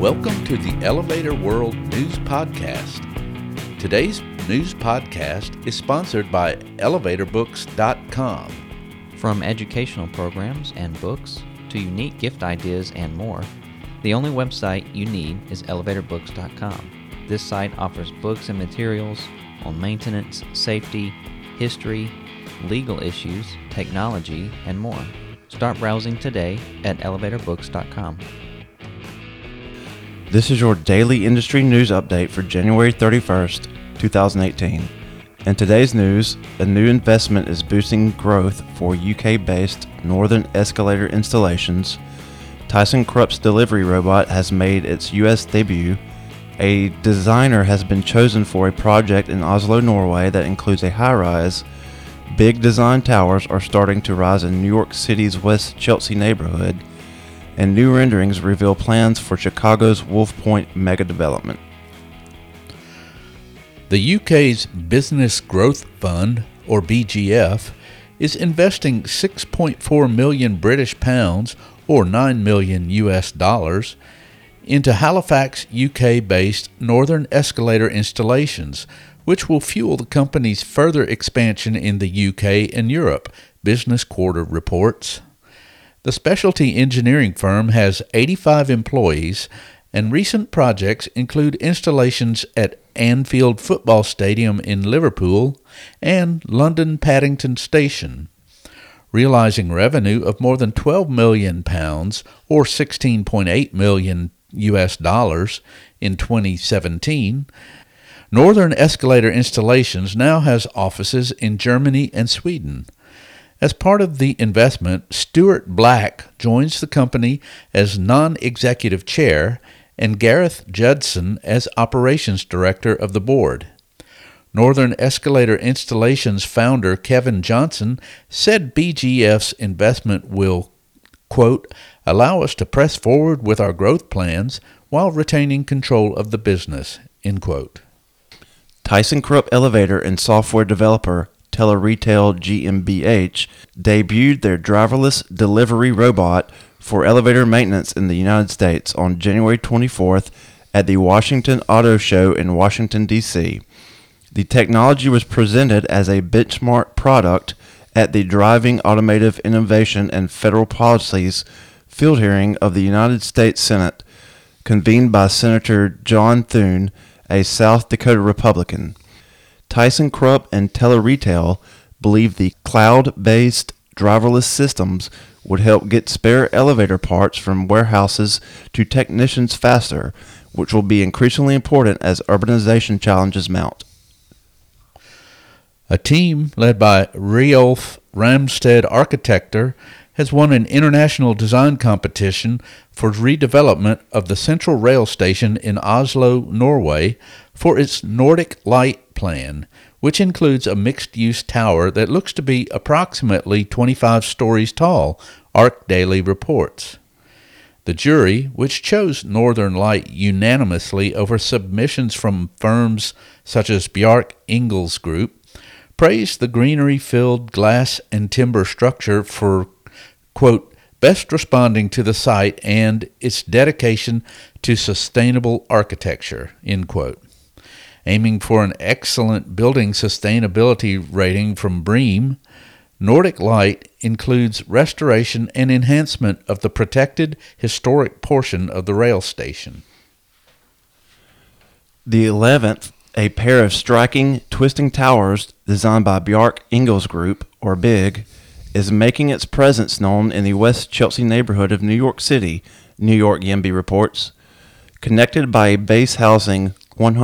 Welcome to the Elevator World News Podcast. Today's news podcast is sponsored by ElevatorBooks.com. From educational programs and books to unique gift ideas and more, the only website you need is ElevatorBooks.com. This site offers books and materials on maintenance, safety, history, legal issues, technology, and more. Start browsing today at ElevatorBooks.com. This is your daily industry news update for January 31st, 2018. In today's news, a new investment is boosting growth for UK-based Northern Escalator Installations. ThyssenKrupp's delivery robot has made its US debut. A designer has been chosen for a project in Oslo, Norway that includes a high-rise. Big design towers are starting to rise in New York City's West Chelsea neighborhood, and new renderings reveal plans for Chicago's Wolf Point megadevelopment. The UK's Business Growth Fund, or BGF, is investing 6.4 million British pounds, or $9 million US, into Halifax, UK-based Northern Escalator Installations, which will fuel the company's further expansion in the UK and Europe, Business Quarter reports. The specialty engineering firm has 85 employees, and recent projects include installations at Anfield Football Stadium in Liverpool and London Paddington Station. Realizing revenue of more than £12 million, or $16.8 million US in 2017, Northern Escalator Installations now has offices in Germany and Sweden. As part of the investment, Stuart Black joins the company as non-executive chair and Gareth Judson as operations director of the board. Northern Escalator Installations founder Kevin Johnson said BGF's investment will, quote, allow us to press forward with our growth plans while retaining control of the business, end quote. ThyssenKrupp elevator and software developer Teleretail GmbH debuted their driverless delivery robot for elevator maintenance in the United States on January 24th at the Washington Auto Show in Washington, D.C. The technology was presented as a benchmark product at the Driving Automotive Innovation and Federal Policies field hearing of the United States Senate, convened by Senator John Thune, a South Dakota Republican. ThyssenKrupp and Teleretail believe the cloud-based driverless systems would help get spare elevator parts from warehouses to technicians faster, which will be increasingly important as urbanization challenges mount. A team led by Riolf Ramstad Architecture has won an international design competition for redevelopment of the Central Rail Station in Oslo, Norway, for its Nordic Light plan, which includes a mixed-use tower that looks to be approximately 25 stories tall, ArcDaily reports. The jury, which chose Northern Light unanimously over submissions from firms such as Bjarke Ingels Group, praised the greenery-filled glass and timber structure for, quote, best responding to the site and its dedication to sustainable architecture, end quote. Aiming for an excellent building sustainability rating from BREEAM, Nordic Light includes restoration and enhancement of the protected historic portion of the rail station. The 11th, a pair of striking, twisting towers designed by Bjarke Ingels Group, or BIG, is making its presence known in the West Chelsea neighborhood of New York City, New York YIMBY reports. Connected by a base housing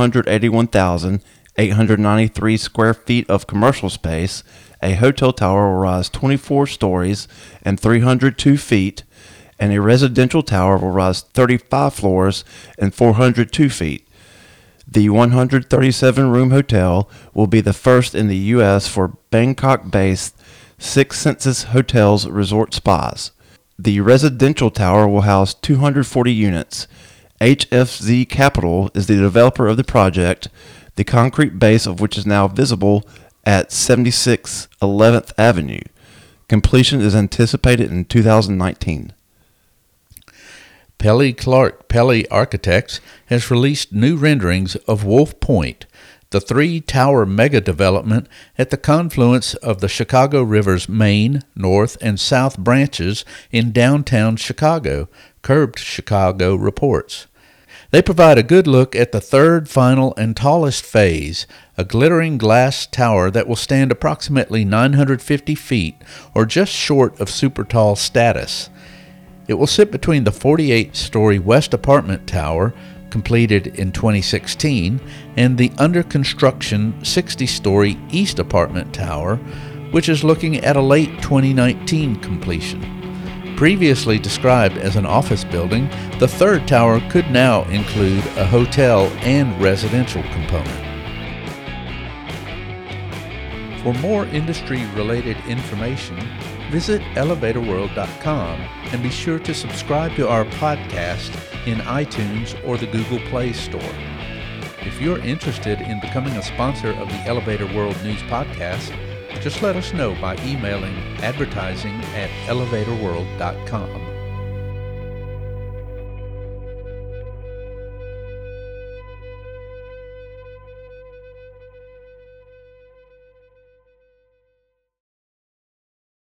181,893 square feet of commercial space, a hotel tower will rise 24 stories and 302 feet, and a residential tower will rise 35 floors and 402 feet. The 137-room hotel will be the first in the U.S. for Bangkok-based Six Senses Hotels Resort Spas. The residential tower will house 240 units. HFZ Capital is the developer of the project, the concrete base of which is now visible at 76 11th Avenue. Completion is anticipated in 2019. Pelly Clark Pelly Architects has released new renderings of Wolf Point, the three-tower mega-development at the confluence of the Chicago River's main, north, and south branches in downtown Chicago, Curbed Chicago reports. They provide a good look at the third, final, and tallest phase, a glittering glass tower that will stand approximately 950 feet, or just short of super tall status. It will sit between the 48-story West Apartment Tower, completed in 2016, and the under-construction 60-story East Apartment Tower, which is looking at a late 2019 completion. Previously described as an office building, the third tower could now include a hotel and residential component. For more industry-related information, visit elevatorworld.com and be sure to subscribe to our podcast in iTunes or the Google Play Store. If you're interested in becoming a sponsor of the Elevator World News Podcast, just let us know by emailing advertising@elevatorworld.com.